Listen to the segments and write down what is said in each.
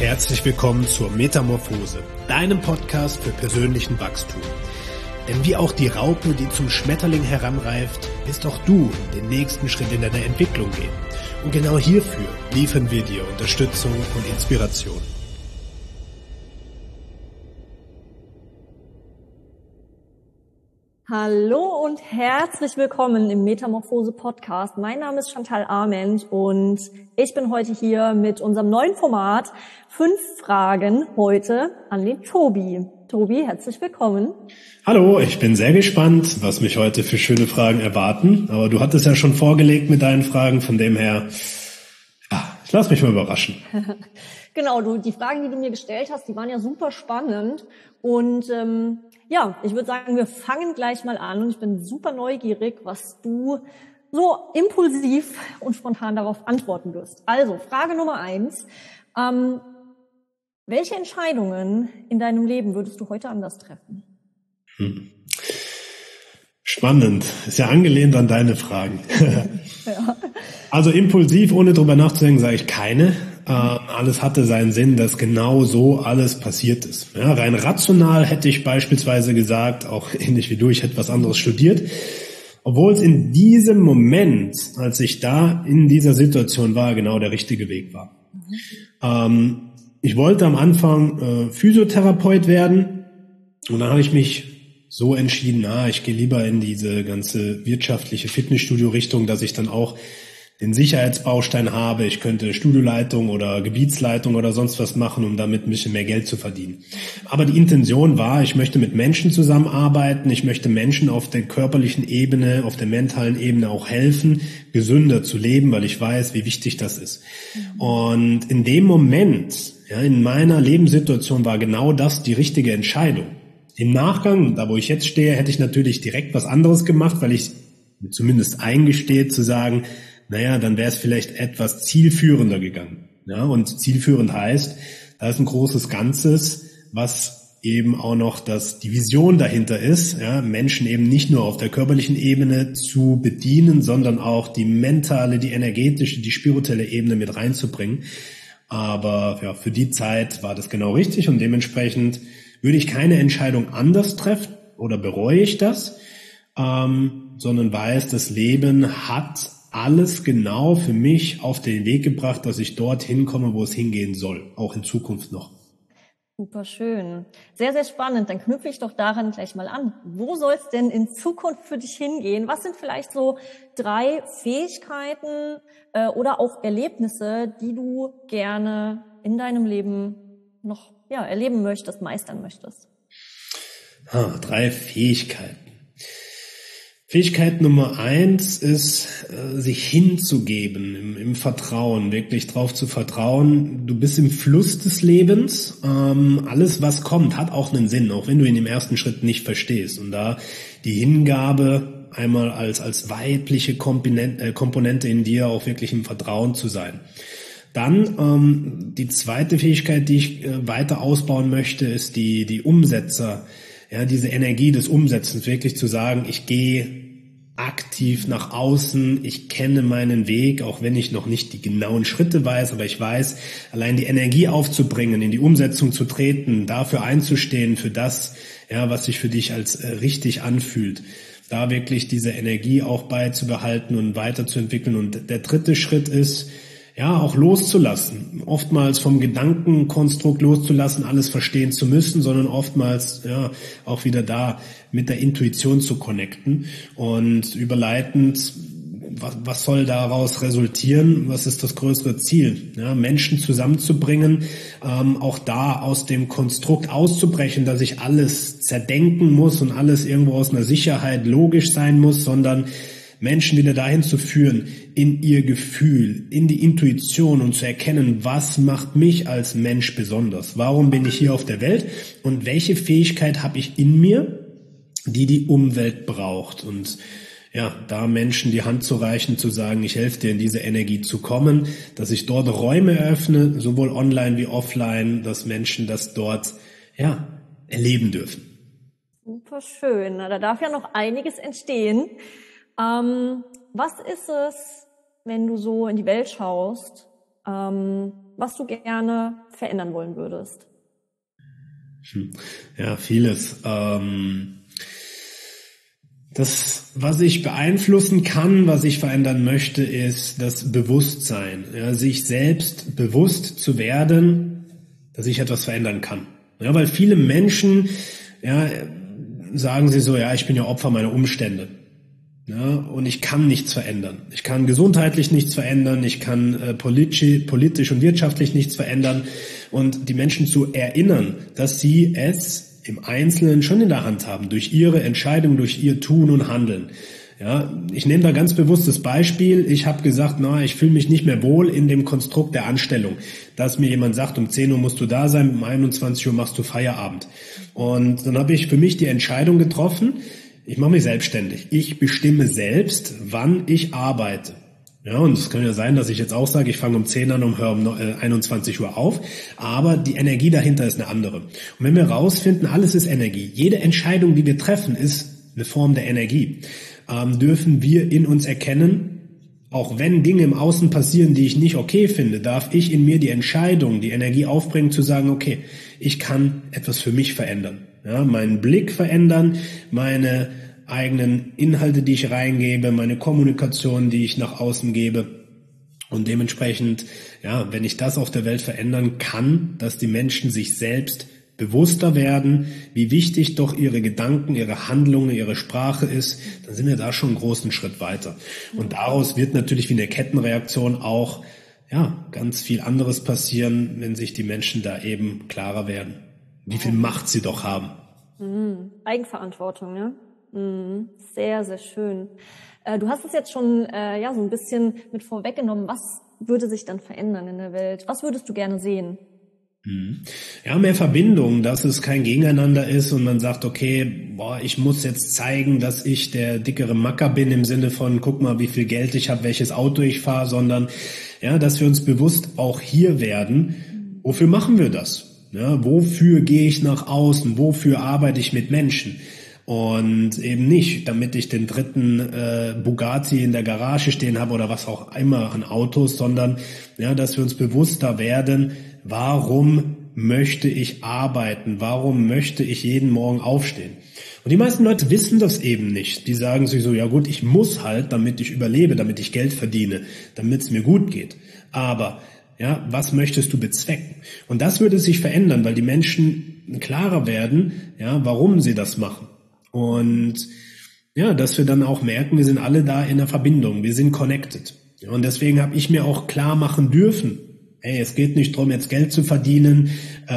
herzlich willkommen zur Metamorphose, deinem Podcast für persönlichen Wachstum. Denn wie auch die Raupe, die zum Schmetterling heranreift, wirst auch du den nächsten Schritt in deiner Entwicklung gehen. Und genau hierfür liefern wir dir Unterstützung und Inspiration. Hallo und herzlich willkommen im Metamorphose Podcast. Mein Name ist Chantal Arment und ich bin heute hier mit unserem neuen Format 5 Fragen heute an den Tobi. Tobi, herzlich willkommen. Hallo, ich bin sehr gespannt, was mich heute für schöne Fragen erwarten. Aber du hattest ja schon vorgelegt mit deinen Fragen, von dem her, ich lass mich mal überraschen. Genau, die Fragen, die du mir gestellt hast, die waren ja super spannend und ich würde sagen, wir fangen gleich mal an und ich bin super neugierig, was du so impulsiv und spontan darauf antworten wirst. Also, Frage Nummer 1. Welche Entscheidungen in deinem Leben würdest du heute anders treffen? Spannend. Ist ja angelehnt an deine Fragen. Ja. Also impulsiv, ohne drüber nachzudenken, sage ich keine. Alles hatte seinen Sinn, dass genau so alles passiert ist. Ja, rein rational hätte ich beispielsweise gesagt, auch ähnlich wie du, ich hätte was anderes studiert. Obwohl es in diesem Moment, als ich da in dieser Situation war, genau der richtige Weg war. Ich wollte am Anfang Physiotherapeut werden und dann habe ich mich so entschieden, ich gehe lieber in diese ganze wirtschaftliche Fitnessstudio-Richtung, dass ich dann auch den Sicherheitsbaustein habe. Ich könnte Studioleitung oder Gebietsleitung oder sonst was machen, um damit ein bisschen mehr Geld zu verdienen. Aber die Intention war, ich möchte mit Menschen zusammenarbeiten. Ich möchte Menschen auf der körperlichen Ebene, auf der mentalen Ebene auch helfen, gesünder zu leben, weil ich weiß, wie wichtig das ist. Und in dem Moment, in meiner Lebenssituation war genau das die richtige Entscheidung. Im Nachgang, da wo ich jetzt stehe, hätte ich natürlich direkt was anderes gemacht, weil ich mir zumindest eingestehe zu sagen, dann wäre es vielleicht etwas zielführender gegangen. Ja, und zielführend heißt, da ist ein großes Ganzes, was eben auch noch die Vision dahinter ist, Menschen eben nicht nur auf der körperlichen Ebene zu bedienen, sondern auch die mentale, die energetische, die spirituelle Ebene mit reinzubringen. Aber für die Zeit war das genau richtig und dementsprechend würde ich keine Entscheidung anders treffen oder bereue ich das, sondern weiß, das Leben hat alles genau für mich auf den Weg gebracht, dass ich dorthin komme, wo es hingehen soll, auch in Zukunft noch. Super schön. Sehr, sehr spannend. Dann knüpfe ich doch daran gleich mal an. Wo soll es denn in Zukunft für dich hingehen? Was sind vielleicht so 3 Fähigkeiten oder auch Erlebnisse, die du gerne in deinem Leben noch erleben möchtest, meistern möchtest? 3 Fähigkeiten. Fähigkeit Nummer 1 ist, sich hinzugeben, im Vertrauen, wirklich drauf zu vertrauen. Du bist im Fluss des Lebens. Alles, was kommt, hat auch einen Sinn, auch wenn du ihn im ersten Schritt nicht verstehst. Und da die Hingabe einmal als weibliche Komponente in dir auch wirklich im Vertrauen zu sein. Dann die zweite Fähigkeit, die ich weiter ausbauen möchte, ist die Umsetzer. Diese Energie des Umsetzens, wirklich zu sagen, ich gehe aktiv nach außen, ich kenne meinen Weg, auch wenn ich noch nicht die genauen Schritte weiß, aber ich weiß, allein die Energie aufzubringen, in die Umsetzung zu treten, dafür einzustehen, für das, was sich für dich als richtig anfühlt, da wirklich diese Energie auch beizubehalten und weiterzuentwickeln. Und der dritte Schritt ist, auch loszulassen, oftmals vom Gedankenkonstrukt loszulassen, alles verstehen zu müssen, sondern oftmals auch wieder da mit der Intuition zu connecten und überleitend, was soll daraus resultieren, was ist das größere Ziel, Menschen zusammenzubringen, auch da aus dem Konstrukt auszubrechen, dass ich alles zerdenken muss und alles irgendwo aus einer Sicherheit logisch sein muss, sondern Menschen wieder dahin zu führen, in ihr Gefühl, in die Intuition und zu erkennen, was macht mich als Mensch besonders? Warum bin ich hier auf der Welt? Und welche Fähigkeit habe ich in mir, die Umwelt braucht? Und da Menschen die Hand zu reichen, zu sagen, ich helfe dir in diese Energie zu kommen, dass ich dort Räume öffne, sowohl online wie offline, dass Menschen das dort, erleben dürfen. Super schön. Da darf ja noch einiges entstehen. Was ist es, wenn du so in die Welt schaust, was du gerne verändern wollen würdest? Ja, vieles. Das, was ich beeinflussen kann, was ich verändern möchte, ist das Bewusstsein. Ja, sich selbst bewusst zu werden, dass ich etwas verändern kann. Ja, weil viele Menschen, ja, sagen sie so, ja, ich bin ja Opfer meiner Umstände. Ja, und ich kann nichts verändern. Ich kann gesundheitlich nichts verändern, ich kann politisch und wirtschaftlich nichts verändern. Und die Menschen zu erinnern, dass sie es im Einzelnen schon in der Hand haben, durch ihre Entscheidung, durch ihr Tun und Handeln. Ja, ich nehme da ganz bewusst das Beispiel. Ich habe gesagt, ich fühle mich nicht mehr wohl in dem Konstrukt der Anstellung, dass mir jemand sagt, um 10 Uhr musst du da sein, um 21 Uhr machst du Feierabend. Und dann habe ich für mich die Entscheidung getroffen, ich mache mich selbstständig. Ich bestimme selbst, wann ich arbeite. Ja, und es kann ja sein, dass ich jetzt auch sage, ich fange um 10 an und höre um 21 Uhr auf. Aber die Energie dahinter ist eine andere. Und wenn wir rausfinden, alles ist Energie. Jede Entscheidung, die wir treffen, ist eine Form der Energie. Dürfen wir in uns erkennen, auch wenn Dinge im Außen passieren, die ich nicht okay finde, darf ich in mir die Entscheidung, die Energie aufbringen, zu sagen, okay, ich kann etwas für mich verändern. Ja, meinen Blick verändern, meine eigenen Inhalte, die ich reingebe, meine Kommunikation, die ich nach außen gebe. Und dementsprechend, ja, wenn ich das auf der Welt verändern kann, dass die Menschen sich selbst bewusster werden, wie wichtig doch ihre Gedanken, ihre Handlungen, ihre Sprache ist, dann sind wir da schon einen großen Schritt weiter. Und daraus wird natürlich wie eine Kettenreaktion auch, ja, ganz viel anderes passieren, wenn sich die Menschen da eben klarer werden, wie viel Macht sie doch haben. Eigenverantwortung, ne? Sehr, sehr schön. Du hast es jetzt schon so ein bisschen mit vorweggenommen. Was würde sich dann verändern in der Welt? Was würdest du gerne sehen? Ja, mehr Verbindung, dass es kein Gegeneinander ist und man sagt, okay, ich muss jetzt zeigen, dass ich der dickere Macker bin im Sinne von, guck mal, wie viel Geld ich habe, welches Auto ich fahre, sondern ja, dass wir uns bewusst auch hier werden, wofür machen wir das? Ja, wofür gehe ich nach außen? Wofür arbeite ich mit Menschen? Und eben nicht, damit ich den dritten Bugatti in der Garage stehen habe oder was auch immer an Autos, sondern ja, dass wir uns bewusster werden, warum möchte ich arbeiten? Warum möchte ich jeden Morgen aufstehen? Und die meisten Leute wissen das eben nicht. Die sagen sich so, ja gut, ich muss halt, damit ich überlebe, damit ich Geld verdiene, damit es mir gut geht. Aber ja, was möchtest du bezwecken? Und das würde sich verändern, weil die Menschen klarer werden, ja, warum sie das machen. Und ja, dass wir dann auch merken, wir sind alle da in der Verbindung, wir sind connected. Und deswegen habe ich mir auch klar machen dürfen, hey, es geht nicht darum, jetzt Geld zu verdienen.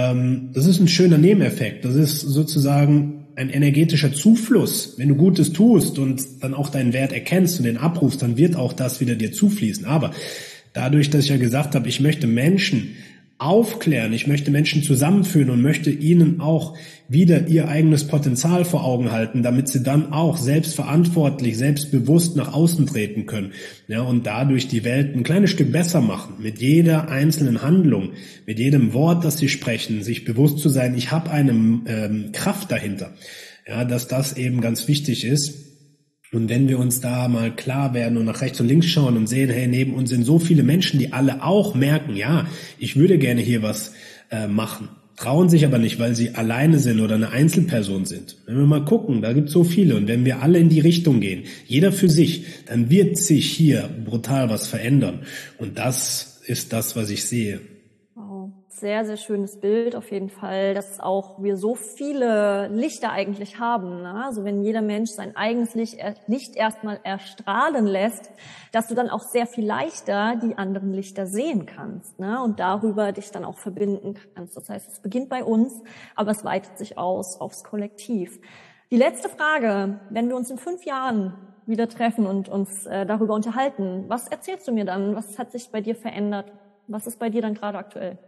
Das ist ein schöner Nebeneffekt. Das ist sozusagen ein energetischer Zufluss. Wenn du Gutes tust und dann auch deinen Wert erkennst und den abrufst, dann wird auch das wieder dir zufließen. Aber dadurch, dass ich ja gesagt habe, ich möchte Menschen aufklären, ich möchte Menschen zusammenführen und möchte ihnen auch wieder ihr eigenes Potenzial vor Augen halten, damit sie dann auch selbstverantwortlich, selbstbewusst nach außen treten können, ja, und dadurch die Welt ein kleines Stück besser machen, mit jeder einzelnen Handlung, mit jedem Wort, das sie sprechen, sich bewusst zu sein, ich habe eine Kraft dahinter, ja, dass das eben ganz wichtig ist. Und wenn wir uns da mal klar werden und nach rechts und links schauen und sehen, hey, neben uns sind so viele Menschen, die alle auch merken, ja, ich würde gerne hier was machen, trauen sich aber nicht, weil sie alleine sind oder eine Einzelperson sind. Wenn wir mal gucken, da gibt es so viele und wenn wir alle in die Richtung gehen, jeder für sich, dann wird sich hier brutal was verändern. Und das ist das, was ich sehe. Sehr, sehr schönes Bild auf jeden Fall, dass auch wir so viele Lichter eigentlich haben. Ne? Also wenn jeder Mensch sein eigenes Licht erstmal erstrahlen lässt, dass du dann auch sehr viel leichter die anderen Lichter sehen kannst, ne? Und darüber dich dann auch verbinden kannst. Das heißt, es beginnt bei uns, aber es weitet sich aus aufs Kollektiv. Die letzte Frage, wenn wir uns in 5 Jahren wieder treffen und uns darüber unterhalten, was erzählst du mir dann? Was hat sich bei dir verändert? Was ist bei dir dann gerade aktuell?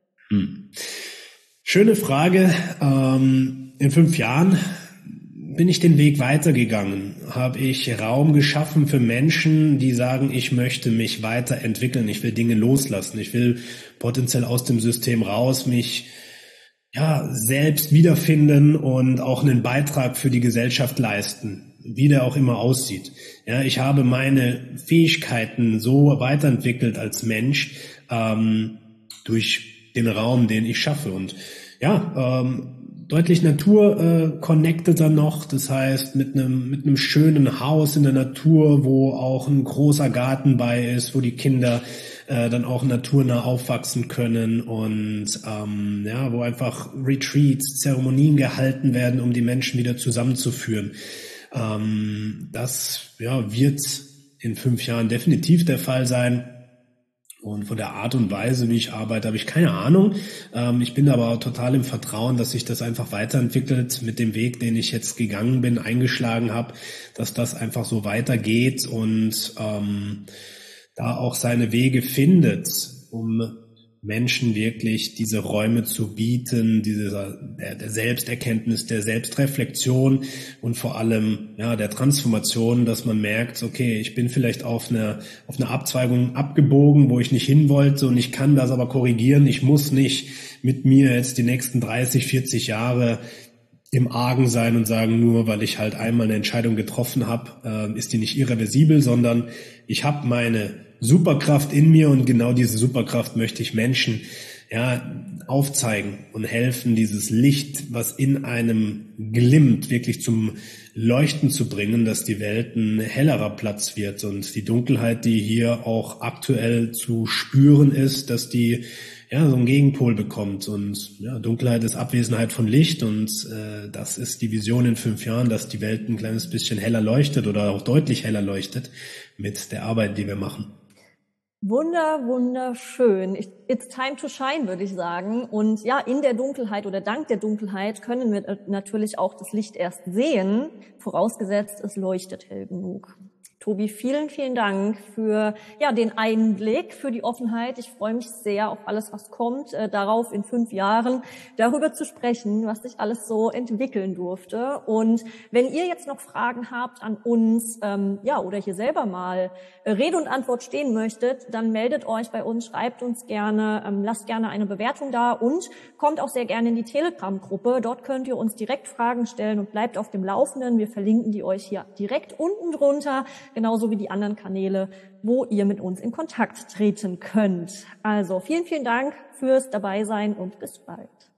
Schöne Frage. In 5 Jahren bin ich den Weg weitergegangen. Habe ich Raum geschaffen für Menschen, die sagen, ich möchte mich weiterentwickeln, ich will Dinge loslassen, ich will potenziell aus dem System raus, mich selbst wiederfinden und auch einen Beitrag für die Gesellschaft leisten, wie der auch immer aussieht. Ja, ich habe meine Fähigkeiten so weiterentwickelt als Mensch, durch den Raum, den ich schaffe. Und ja, deutlich Natur connected noch, das heißt mit einem schönen Haus in der Natur, wo auch ein großer Garten bei ist, wo die Kinder dann auch naturnah aufwachsen können und ja, wo einfach Retreats, Zeremonien gehalten werden, um die Menschen wieder zusammenzuführen. Das ja, wird in 5 Jahren definitiv der Fall sein. Und von der Art und Weise, wie ich arbeite, habe ich keine Ahnung. Ich bin aber total im Vertrauen, dass sich das einfach weiterentwickelt mit dem Weg, den ich jetzt gegangen bin, eingeschlagen habe, dass das einfach so weitergeht und da auch seine Wege findet, um Menschen wirklich diese Räume zu bieten, der Selbsterkenntnis, der Selbstreflexion und vor allem ja der Transformation, dass man merkt, okay, ich bin vielleicht auf eine Abzweigung abgebogen, wo ich nicht hin wollte und ich kann das aber korrigieren. Ich muss nicht mit mir jetzt die nächsten 30, 40 Jahre im Argen sein und sagen, nur weil ich halt einmal eine Entscheidung getroffen habe, ist die nicht irreversibel, sondern ich habe meine Superkraft in mir und genau diese Superkraft möchte ich Menschen ja aufzeigen und helfen, dieses Licht, was in einem glimmt, wirklich zum Leuchten zu bringen, dass die Welt ein hellerer Platz wird und die Dunkelheit, die hier auch aktuell zu spüren ist, dass die ja so einen Gegenpol bekommt. Und ja, Dunkelheit ist Abwesenheit von Licht und das ist die Vision in 5 Jahren, dass die Welt ein kleines bisschen heller leuchtet oder auch deutlich heller leuchtet mit der Arbeit, die wir machen. Wunderschön. It's time to shine, würde ich sagen. Und ja, in der Dunkelheit oder dank der Dunkelheit können wir natürlich auch das Licht erst sehen, vorausgesetzt, es leuchtet hell genug. Tobi, vielen, vielen Dank für ja den Einblick, für die Offenheit. Ich freue mich sehr auf alles, was kommt, darauf in 5 Jahren darüber zu sprechen, was sich alles so entwickeln durfte. Und wenn ihr jetzt noch Fragen habt an uns, ja oder hier selber mal Rede und Antwort stehen möchtet, dann meldet euch bei uns, schreibt uns gerne, lasst gerne eine Bewertung da und kommt auch sehr gerne in die Telegram-Gruppe. Dort könnt ihr uns direkt Fragen stellen und bleibt auf dem Laufenden. Wir verlinken die euch hier direkt unten drunter, genauso wie die anderen Kanäle, wo ihr mit uns in Kontakt treten könnt. Also vielen, vielen Dank fürs Dabeisein und bis bald.